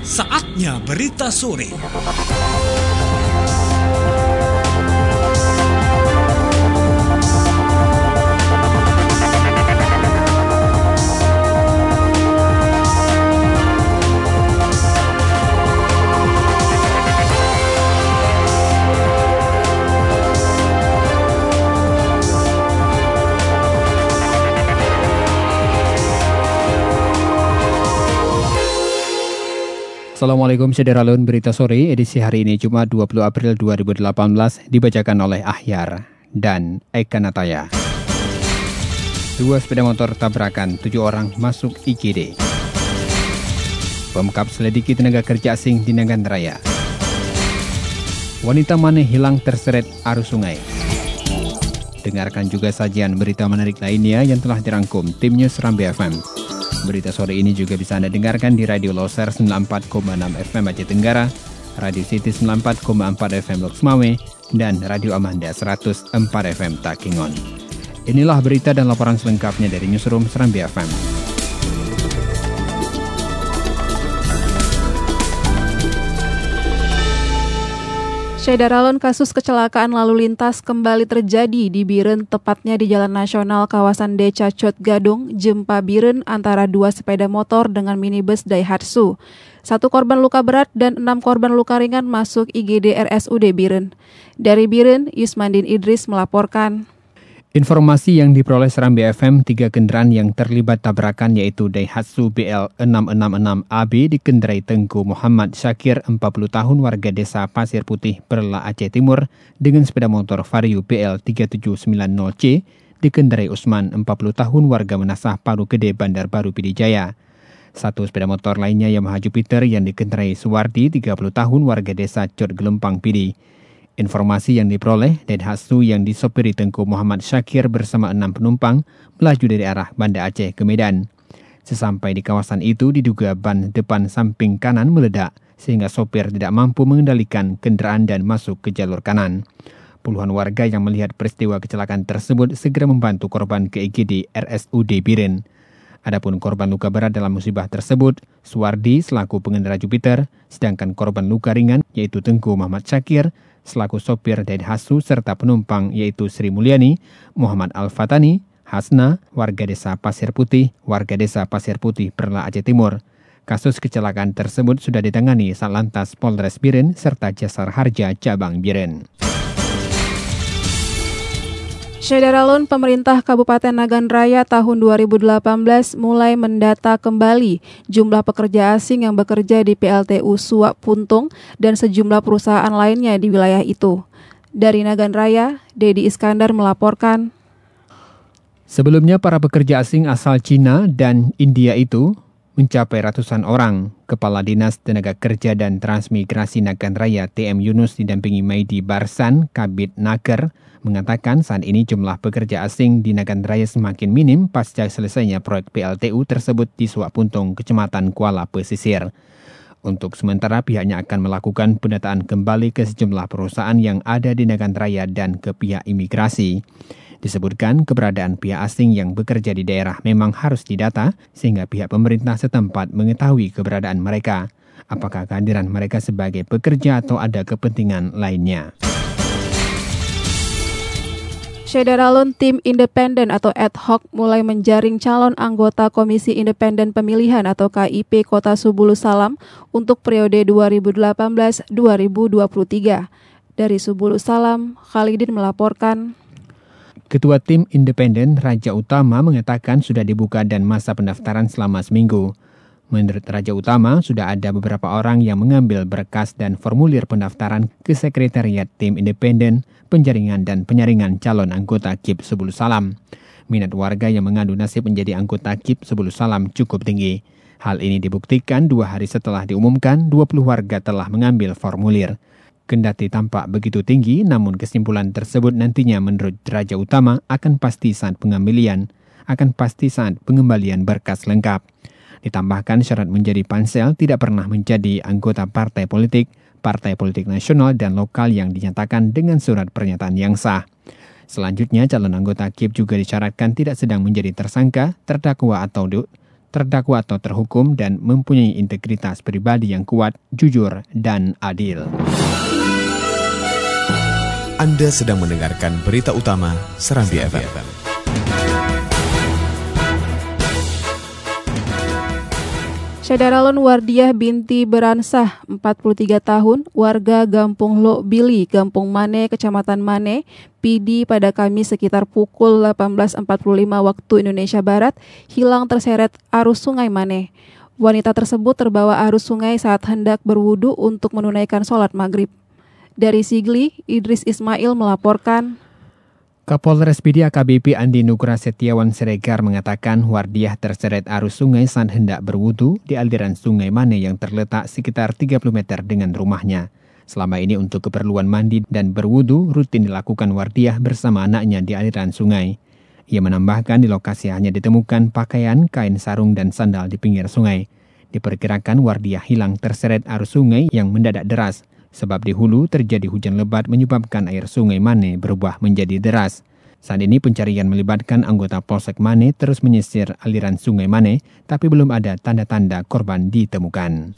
Saatnya berita sore. Assalamualaikum Sederalun, berita sore edisi hari ini Jumat 20 April 2018 dibacakan oleh Ahyar dan Eka Nataya. 2 sepeda motor tabrakan, 7 orang masuk IGD. Pemkab selidiki tenaga kerja asing di Nagan Raya. Wanita Maneh hilang terseret arus sungai. Dengarkan juga sajian berita menarik lainnya yang telah dirangkum tim News Rambi FM. Berita sore ini juga bisa Anda dengarkan di Radio Loser 94,6 FM Aceh Tenggara, Radio City 94,4 FM Lok Semawe, dan Radio Amanda 104 FM Takingon. Inilah berita dan laporan selengkapnya dari Newsroom Serambi FM. Syederalun, kasus kecelakaan lalu lintas kembali terjadi di Biren, tepatnya di Jalan Nasional kawasan Decacot Gadung, Jempa Biren, antara 2 sepeda motor dengan minibus Daihatsu. 1 korban luka berat dan 6 korban luka ringan masuk IGD RSUD Biren. Dari Biren, Yusmandin Idris melaporkan. Informasi yang diperoleh Serambi FM, 3 kendaraan yang terlibat tabrakan yaitu Daihatsu BL666AB dikendarai Tengku Muhammad Syakir, 40 tahun, warga desa Pasir Putih, Perla, Aceh Timur, dengan sepeda motor Vario BL3790C dikendarai Usman, 40 tahun, warga Menasah, Paru Gede, Bandar Baru, Pidijaya. 1 sepeda motor lainnya Yamaha Jupiter yang dikendarai Suwardi, 30 tahun, warga desa Cot Gelempang, Pidi. Informasi yang diperoleh, Daihatsu yang disopiri Tengku Muhammad Syakir bersama 6 penumpang melaju dari arah Banda Aceh ke Medan. Sesampai di kawasan itu diduga ban depan samping kanan meledak sehingga sopir tidak mampu mengendalikan kendaraan dan masuk ke jalur kanan. Puluhan warga yang melihat peristiwa kecelakaan tersebut segera membantu korban ke IGD RSUD Biren. Adapun korban luka berat dalam musibah tersebut, Suwardi selaku pengendara Jupiter, sedangkan korban luka ringan yaitu Tengku Muhammad Syakir selaku sopir Daihatsu serta penumpang yaitu Sri Mulyani, Muhammad Al-Fatani, Hasna, warga desa Pasir Putih, Perla, Aceh Timur. Kasus kecelakaan tersebut sudah ditangani Satlantas Polres Biren serta Jasar Harja Cabang Biren. Syederalun, pemerintah Kabupaten Nagan Raya tahun 2018 mulai mendata kembali jumlah pekerja asing yang bekerja di PLTU Suak Puntung dan sejumlah perusahaan lainnya di wilayah itu. Dari Nagan Raya, Dedi Iskandar melaporkan. Sebelumnya para pekerja asing asal Cina dan India itu mencapai ratusan orang. Kepala Dinas Tenaga Kerja dan Transmigrasi Nagan Raya TM Yunus didampingi Maidi Barsan, Kabid Naker, mengatakan saat ini jumlah pekerja asing di Nagan Raya semakin minim pasca selesainya proyek PLTU tersebut di Suak Puntung, Kecamatan Kuala Pesisir. Untuk sementara pihaknya akan melakukan pendataan kembali ke sejumlah perusahaan yang ada di Nagan Raya dan ke pihak imigrasi. Disebutkan keberadaan pihak asing yang bekerja di daerah memang harus didata sehingga pihak pemerintah setempat mengetahui keberadaan mereka. Apakah kehadiran mereka sebagai pekerja atau ada kepentingan lainnya. Syederalun, tim independen atau ad hoc mulai menjaring calon anggota Komisi Independen Pemilihan atau KIP Kota Subulu Salam untuk periode 2018-2023. Dari Subulu Salam, Khalidin melaporkan. Ketua Tim Independen Raja Utama mengatakan sudah dibuka dan masa pendaftaran selama seminggu. Menurut Raja Utama, sudah ada beberapa orang yang mengambil berkas dan formulir pendaftaran ke Sekretariat Tim Independen, Penjaringan dan Penyaringan Calon Anggota KIP Subulu Salam. Minat warga yang mengadu nasib menjadi anggota KIP Subulu Salam cukup tinggi. Hal ini dibuktikan 2 hari setelah diumumkan 20 warga telah mengambil formulir. Kendati tampak begitu tinggi, namun kesimpulan tersebut nantinya menurut Raja Utama akan pasti saat pengembalian berkas lengkap. Ditambahkan syarat menjadi pansel tidak pernah menjadi anggota partai politik nasional dan lokal yang dinyatakan dengan surat pernyataan yang sah. Selanjutnya, calon anggota KIP juga disyaratkan tidak sedang menjadi tersangka, terdakwa atau terdakwa atau terhukum dan mempunyai integritas pribadi yang kuat, jujur, dan adil. Anda sedang mendengarkan berita utama Serambi FM. Syederalun Wardiah binti Beransah, 43 tahun, warga Gampung Lok Bili, Gampung Mane, Kecamatan Mane, Pidi pada Kamis sekitar pukul 18.45 waktu Indonesia Barat, hilang terseret arus sungai Mane. Wanita tersebut terbawa arus sungai saat hendak berwudu untuk menunaikan sholat maghrib. Dari Sigli, Idris Ismail melaporkan. Kapolres Pidi AKBP Andi Nugra Setiawan Siregar mengatakan Wardiah terseret arus sungai saat hendak berwudu di aliran sungai Mane yang terletak sekitar 30 meter dengan rumahnya. Selama ini untuk keperluan mandi dan berwudu rutin dilakukan Wardiah bersama anaknya di aliran sungai. Ia menambahkan di lokasi hanya ditemukan pakaian, kain sarung dan sandal di pinggir sungai. Diperkirakan Wardiah hilang terseret arus sungai yang mendadak deras. Sebab di hulu terjadi hujan lebat menyebabkan air sungai Mane berubah menjadi deras. Saat ini pencarian melibatkan anggota Polsek Mane terus menyisir aliran sungai Mane, tapi belum ada tanda-tanda korban ditemukan.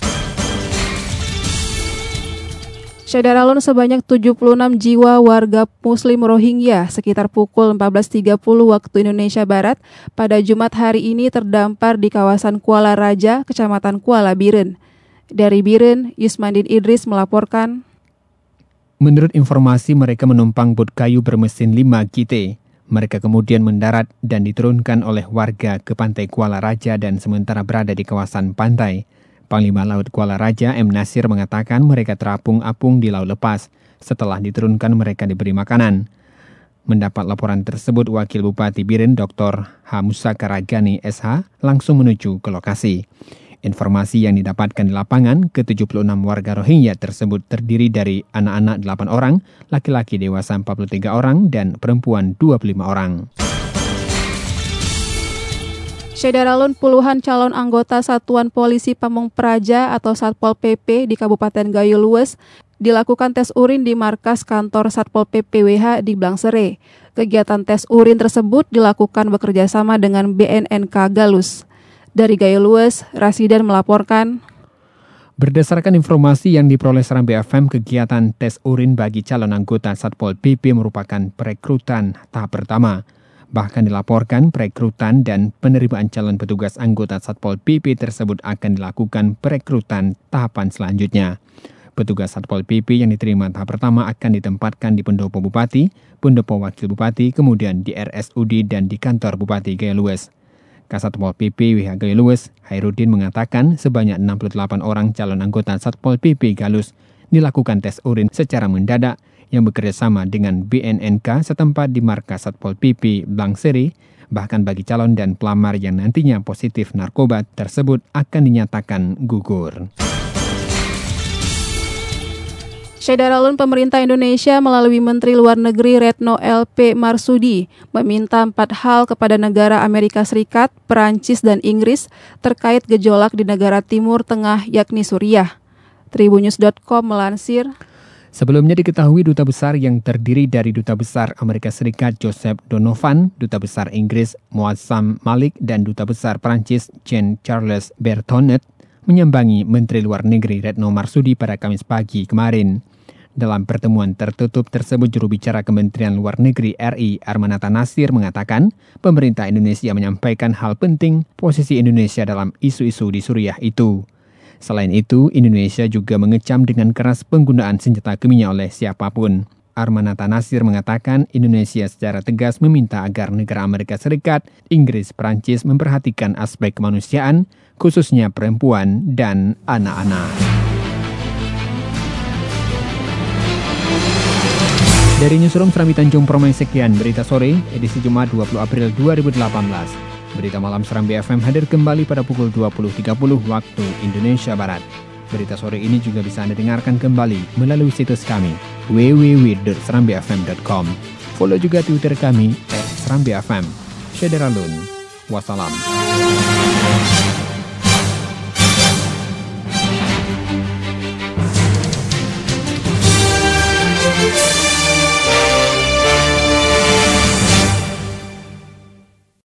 Syederalun sebanyak 76 jiwa warga Muslim Rohingya sekitar pukul 14.30 waktu Indonesia Barat pada Jumat hari ini terdampar di kawasan Kuala Raja, Kecamatan Kuala Biren. Dari Biren, Yusmandin Idris melaporkan. Menurut informasi, mereka menumpang bot kayu bermesin 5 GT. Mereka kemudian mendarat dan diturunkan oleh warga ke pantai Kuala Raja dan sementara berada di kawasan pantai. Panglima Laut Kuala Raja, M. Nasir, mengatakan mereka terapung-apung di laut lepas. Setelah diturunkan, mereka diberi makanan. Mendapat laporan tersebut, Wakil Bupati Biren, Dr. H. Musa Karagani, SH, langsung menuju ke lokasi. Informasi yang didapatkan di lapangan, ke-76 warga Rohingya tersebut terdiri dari anak-anak 8 orang, laki-laki dewasa 43 orang, dan perempuan 25 orang. Syederalun puluhan calon anggota Satuan Polisi Pamong Praja atau Satpol PP di Kabupaten Gayo Lues dilakukan tes urin di markas kantor Satpol PP WH di Blangsere. Kegiatan tes urin tersebut dilakukan bekerjasama dengan BNNK Galus. Dari Gayo Lues, Rasidan melaporkan. Berdasarkan informasi yang diperoleh Serambi FM, kegiatan tes urin bagi calon anggota Satpol PP merupakan perekrutan tahap pertama. Bahkan dilaporkan perekrutan dan penerimaan calon petugas anggota Satpol PP tersebut akan dilakukan perekrutan tahapan selanjutnya. Petugas Satpol PP yang diterima tahap pertama akan ditempatkan di Pendopo Bupati, Pendopo Wakil Bupati, kemudian di RSUD dan di kantor Bupati Gayo Lues. Kasatpol PP WH Gayo Lues, Hairudin mengatakan sebanyak 68 orang calon anggota Satpol PP Galus dilakukan tes urin secara mendadak yang bekerjasama dengan BNNK setempat di markas Satpol PP Blangsere. Bahkan bagi calon dan pelamar yang nantinya positif narkoba tersebut akan dinyatakan gugur. Syederalun pemerintah Indonesia melalui Menteri Luar Negeri Retno L.P. Marsudi meminta 4 hal kepada negara Amerika Serikat, Perancis, dan Inggris terkait gejolak di negara Timur Tengah yakni Suriah. Tribunnews.com melansir. Sebelumnya diketahui duta besar yang terdiri dari Duta Besar Amerika Serikat Joseph Donovan, Duta Besar Inggris Moazzam Malik, dan Duta Besar Perancis Jean-Charles Berthonnet menyambangi Menteri Luar Negeri Retno Marsudi pada Kamis pagi kemarin. Dalam pertemuan tertutup tersebut, juru bicara Kementerian Luar Negeri RI Armanata Nasir mengatakan pemerintah Indonesia menyampaikan hal penting posisi Indonesia dalam isu-isu di Suriah itu. Selain itu, Indonesia juga mengecam dengan keras penggunaan senjata kimia oleh siapapun. Armanata Nasir mengatakan Indonesia secara tegas meminta agar negara Amerika Serikat, Inggris, Perancis memperhatikan aspek kemanusiaan, khususnya perempuan dan anak-anak. Dari Newsroom Serambi Tanjung Permai, sekian berita sore, edisi Jumat 20 April 2018. Berita malam Serambi FM hadir kembali pada pukul 20.30 waktu Indonesia Barat. Berita sore ini juga bisa Anda dengarkan kembali melalui situs kami, www.serambifm.com. Follow juga Twitter kami, @serambifm. Syederalun. Wassalam.